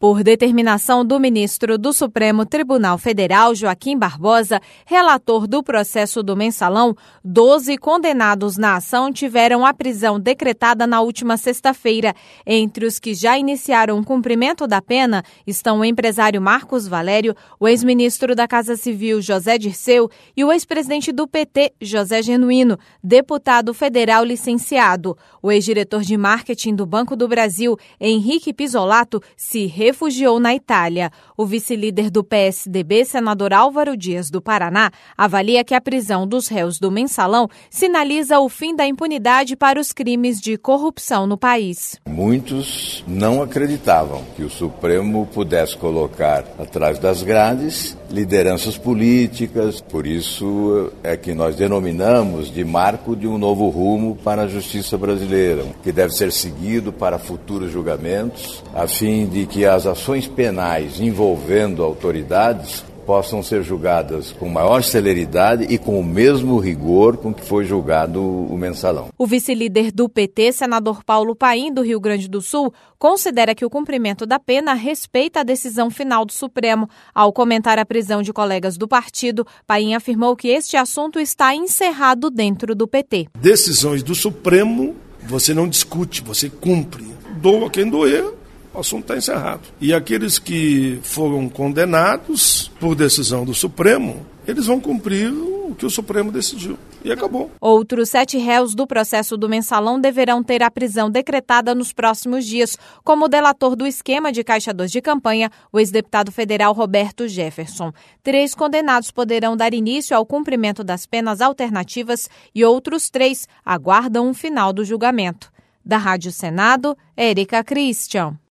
Por determinação do ministro do Supremo Tribunal Federal, Joaquim Barbosa, relator do processo do Mensalão, 12 condenados na ação tiveram a prisão decretada na última sexta-feira. Entre os que já iniciaram o cumprimento da pena estão o empresário Marcos Valério, o ex-ministro da Casa Civil José Dirceu e o ex-presidente do PT, José Genuíno, deputado federal licenciado. O ex-diretor de marketing do Banco do Brasil, Henrique Pisolato, se refugiou na Itália. O vice-líder do PSDB, senador Álvaro Dias do Paraná, avalia que a prisão dos réus do Mensalão sinaliza o fim da impunidade para os crimes de corrupção no país. Muitos não acreditavam que o Supremo pudesse colocar atrás das grades lideranças políticas, por isso é que nós denominamos de marco de um novo rumo para a justiça brasileira, que deve ser seguido para futuros julgamentos, a fim de que as ações penais envolvendo autoridades possam ser julgadas com maior celeridade e com o mesmo rigor com que foi julgado o Mensalão. O vice-líder do PT, senador Paulo Paim, do Rio Grande do Sul, considera que o cumprimento da pena respeita a decisão final do Supremo. Ao comentar a prisão de colegas do partido, Paim afirmou que este assunto está encerrado dentro do PT. Decisões do Supremo, você não discute, você cumpre. Doa quem doer. O assunto está encerrado. E aqueles que foram condenados por decisão do Supremo, eles vão cumprir o que o Supremo decidiu. E acabou. Outros 7 réus do processo do Mensalão deverão ter a prisão decretada nos próximos dias, como o delator do esquema de Caixa 2 de campanha, o ex-deputado federal Roberto Jefferson. 3 condenados poderão dar início ao cumprimento das penas alternativas e outros 3 aguardam o final do julgamento. Da Rádio Senado, Érica Christian.